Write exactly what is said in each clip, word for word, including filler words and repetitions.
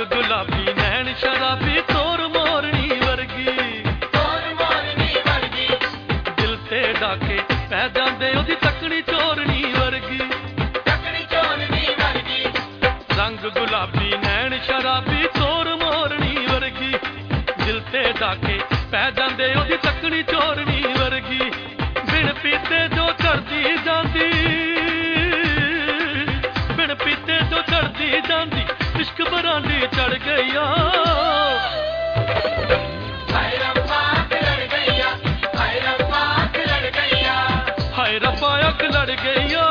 गुलाबी नैन शराबी तोर मोरनी वर्गी तोर मोरनी वर्गी दिल ते डाके पै जांदे ओदी तकड़ी चोरनी वर्गी तकड़ी चोरनी वर्गी रंग गुलाबी नैन शराबी तोर मोरनी वर्गी दिल ते डाके पै जांदे ओदी तकड़ी चोरनी वर्गी बिन पीते जो चढ़दी जांदी बिन पीते जो चढ़दी जांदी इश्क बरांडी चढ़ गईया हाय रब्बा अख लड़ गईया हाय रब्बा अख लड़ गईया हाय रब्बा अख लड़ गईया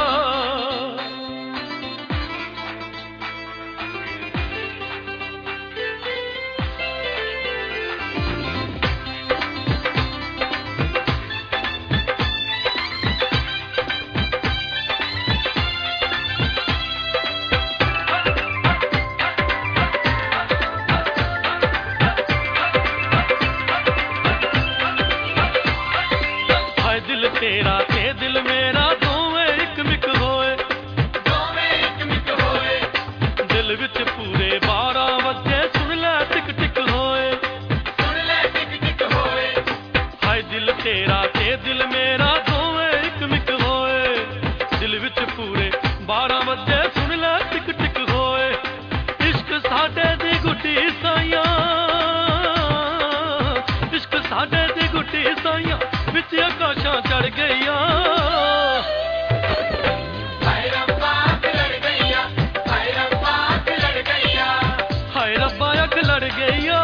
तेरा ते दिल मेरा दोवें इक मिक होए दोवें इक मिक होए दिल विच पूरे बारह वजे सुन लै टिक टिक होए सुन ले टिक टिक होए हाय दिल तेरा ते दिल मेरा दोवें इक मिक होए दिल विच पूरे बारह वजे सुन लै टिक टिक होए इश्क साडे दी गुड्डी साइयां इश्क साडे दी गुड्डी साइयां विच आकाशां चढ़ गईया हाय रब्बा अख लड़ गईया हाय रब्बा अख लड़ गईया हाय रब्बा अख लड़ गईया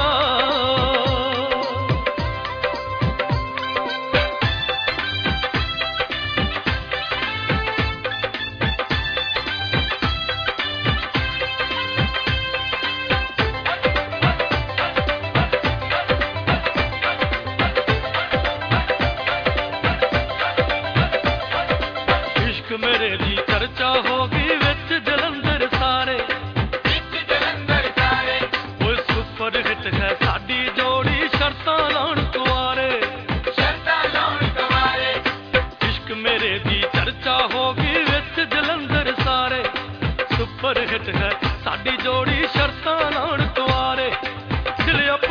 मेरे दी चर्चा होगी विच जलंधर सारे विच जलंधर सारे वो सुपर हिट है साडी जोड़ी शर्तां लाउण कुआरे शर्तां लाउण कुआरे इश्क मेरे दी चर्चा होगी विच जलंधर सारे सुपर हिट है साडी जोड़ी शर्तां लाउण कुआरे दिल